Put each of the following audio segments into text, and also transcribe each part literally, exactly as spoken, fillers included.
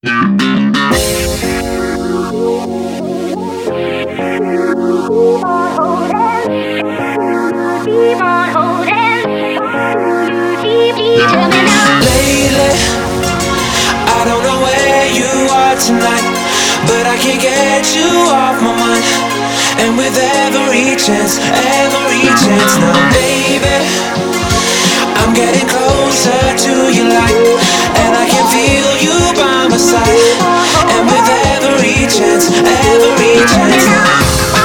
Lately, I don't know where you are tonight, but I can't get you off my mind. And with every chance, every chance now, baby, I'm getting closer to your light, and I can feel you by my side. And with every chance, every chance now.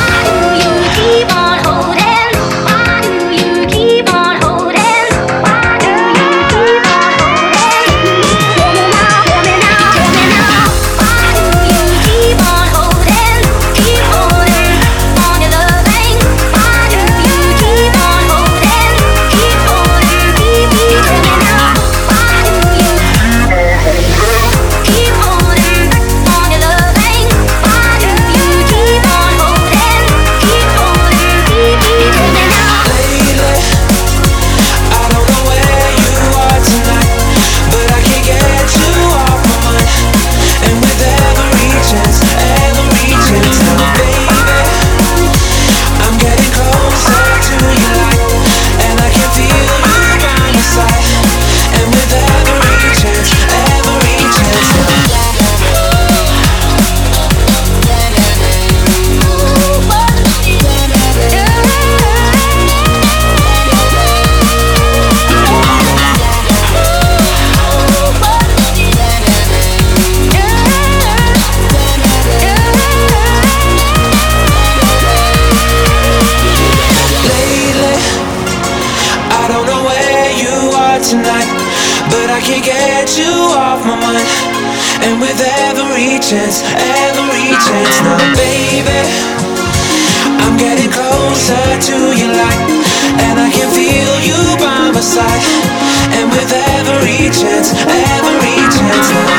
Tonight, but I can't get you off my mind. And with every chance, every chance now, baby, I'm getting closer to your light, and I can feel you by my side. And with every chance, every chance now.